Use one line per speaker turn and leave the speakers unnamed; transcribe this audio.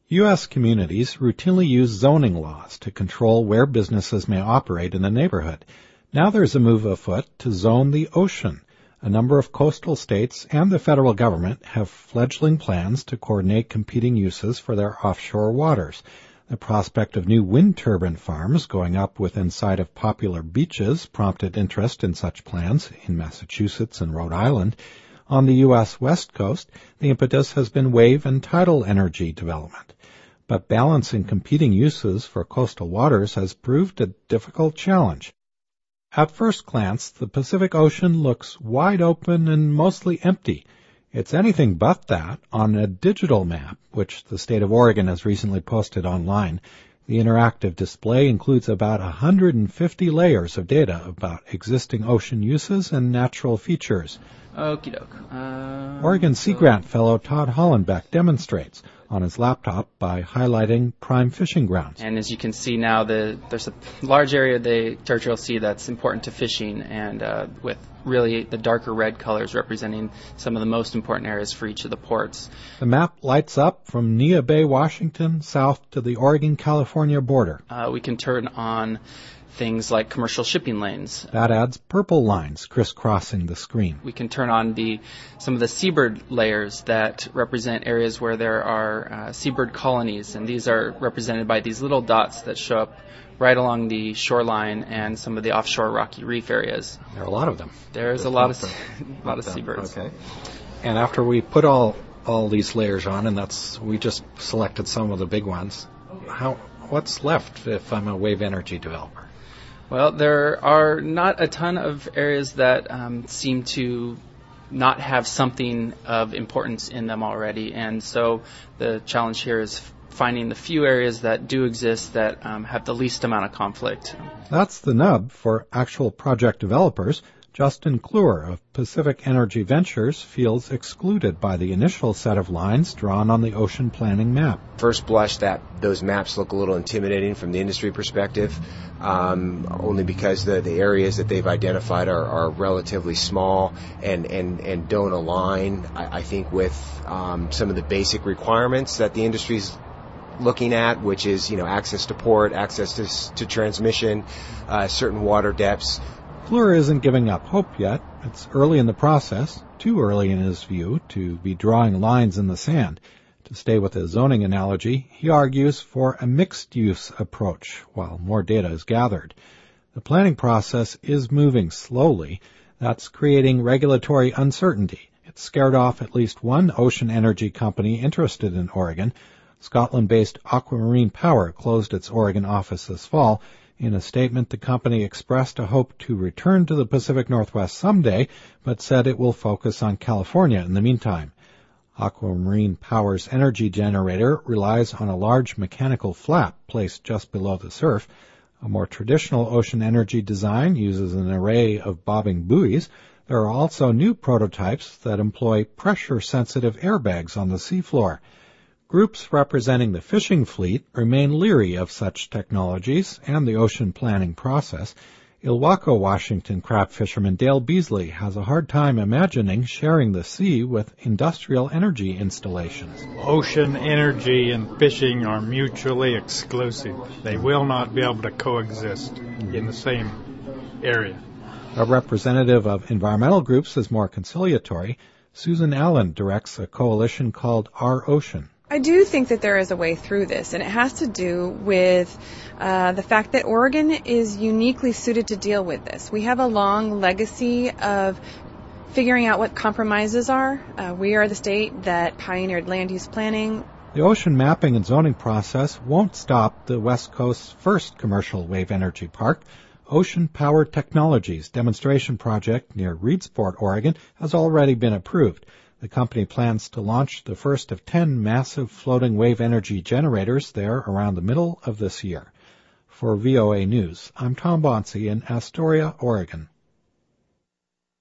U.S. communities routinely use zoning laws to control where businesses may operate in a neighborhood. Now there's a move afoot to zone the ocean. A number of coastal states and the federal government have fledgling plans to coordinate competing uses for their offshore waters. The prospect of new wind turbine farms going up within sight of popular beaches prompted interest in such plans in Massachusetts and Rhode Island. On the U.S. West Coast, the impetus has been wave and tidal energy development. But balancing competing uses for coastal waters has proved a difficult challenge. At first glance, the Pacific Ocean looks wide open and mostly empty. It's anything but that on a digital map, which the state of Oregon has recently posted online. The interactive display includes about 150 layers of data about existing ocean uses and natural features.
Okie doke.
Oregon Sea Grant fellow Todd Hollenbeck demonstrates on his laptop by highlighting prime fishing grounds.
And as you can see now, there's a large area of the Territorial Sea that's important to fishing, and with really the darker red colors representing some of the most important areas for each of the ports.
The map lights up from Neah Bay, Washington, south to the Oregon-California border.
We can turn on things like commercial shipping lanes.
That adds purple lines crisscrossing the screen.
We can turn on some of the seabird layers that represent areas where there are seabird colonies, and these are represented by these little dots that show up right along the shoreline and some of the offshore rocky reef areas.
There are a lot of them.
There's a lot of seabirds.
Okay. And after we put all these layers on, and we just selected some of the big ones, what's left if I'm a wave energy developer?
Well, there are not a ton of areas that seem to not have something of importance in them already, and so the challenge here is finding the few areas that do exist that have the least amount of conflict.
That's the nub for actual project developers. Justin Kluwer of Pacific Energy Ventures feels excluded by the initial set of lines drawn on the ocean planning map.
First blush, those maps look a little intimidating from the industry perspective, only because the areas that they've identified are relatively small and don't align, I think, with some of the basic requirements that the industry's looking at, which is, access to port, access to transmission, certain water depths.
Kluwer isn't giving up hope yet. It's early in the process, too early in his view to be drawing lines in the sand. To stay with a zoning analogy, he argues for a mixed-use approach while more data is gathered. The planning process is moving slowly. That's creating regulatory uncertainty. It scared off at least one ocean energy company interested in Oregon. Scotland-based Aquamarine Power closed its Oregon office this fall. In a statement, the company expressed a hope to return to the Pacific Northwest someday, but said it will focus on California in the meantime. Aquamarine Power's energy generator relies on a large mechanical flap placed just below the surf. A more traditional ocean energy design uses an array of bobbing buoys. There are also new prototypes that employ pressure-sensitive airbags on the seafloor. Groups representing the fishing fleet remain leery of such technologies and the ocean planning process. Ilwaco, Washington crab fisherman Dale Beasley has a hard time imagining sharing the sea with industrial energy installations.
Ocean energy and fishing are mutually exclusive. They will not be able to coexist in the same area.
A representative of environmental groups is more conciliatory. Susan Allen directs a coalition called Our Ocean.
I do think that there is a way through this, and it has to do with the fact that Oregon is uniquely suited to deal with this. We have a long legacy of figuring out what compromises are. We are the state that pioneered land use planning.
The ocean mapping and zoning process won't stop the West Coast's first commercial wave energy park. Ocean Power Technologies demonstration project near Reedsport, Oregon, has already been approved. The company plans to launch the first of 10 massive floating wave energy generators there around the middle of this year. For VOA News, I'm Tom Bonsi in Astoria, Oregon.